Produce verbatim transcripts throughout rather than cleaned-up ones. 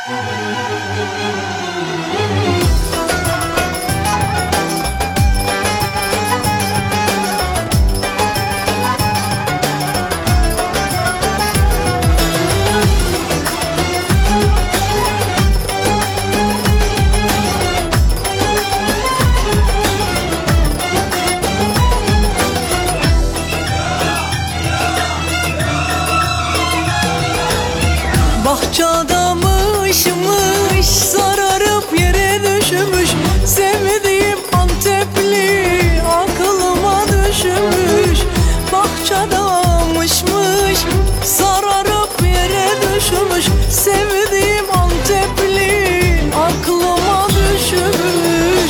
Bahçadamışmış, sararıp yere düşmüş. Sevdiğim Antepli aklıma düşmüş. Bahçadamışmış, sararıp yere düşmüş. Sevdiğim Antepli aklıma düşmüş.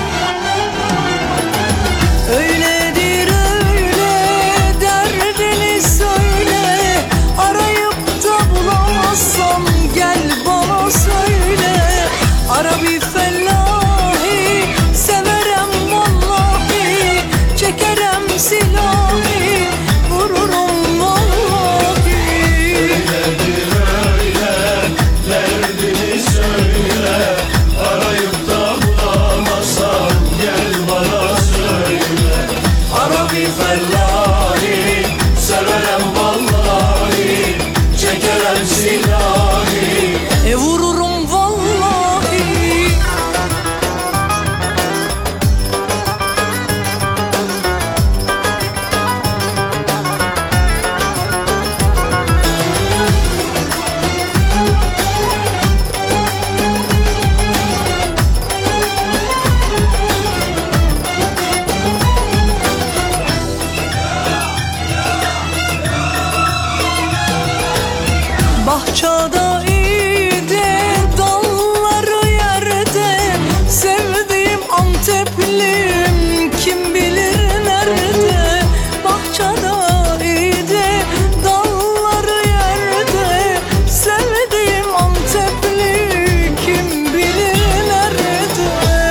Öyledir öyle, derdini söyle. Arayıp da bulamazsam gel bana söyle. Arabi fellahi, severem vallahi. Çekerem silahi, vururum vallahi. Öyledir öyle, derdini söyle. Arayıp da bulamazsam gel bana söyle. Arabi fellahi, severem vallahi. Çekerem silahi, E vururum vallahi. Bahçada iyiydi, dalları yerde. Sevdiğim Anteplim kim bilir nerede. Bahçada iyiydi, dalları yerde. Sevdiğim Antepli kim bilir nerede.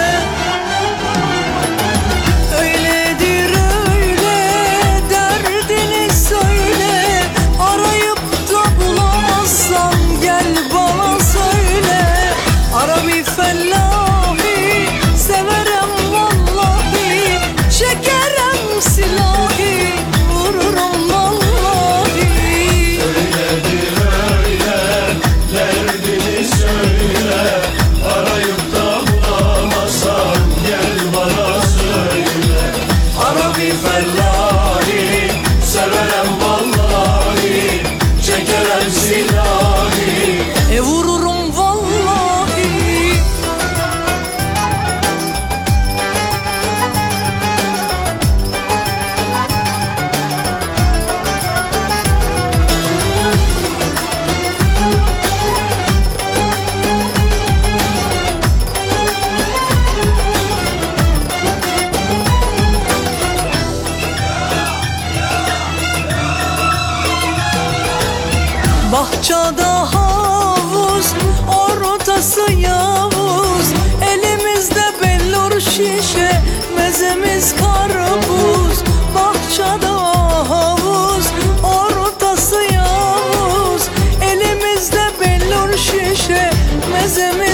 Öyledir öyle, derdini söyle. Arayıp da bulamazsam gel bana söyle. Arabi fellahi, severem vallahi. Çekerem silahi, vururum vallahi. öyledir öyle, derdini söyle. Arayıp da bulamazsan gel bana söyle. Arabi fellahi, severem vallahi. Çekerem silahi, E vururum vallahi. Bahçada havuz, ortası yavuz. Elimizde bellur şişe, mezemiz karpuz. Bahçada havuz, ortası yavuz. Elimizde bellur şişe, mezemiz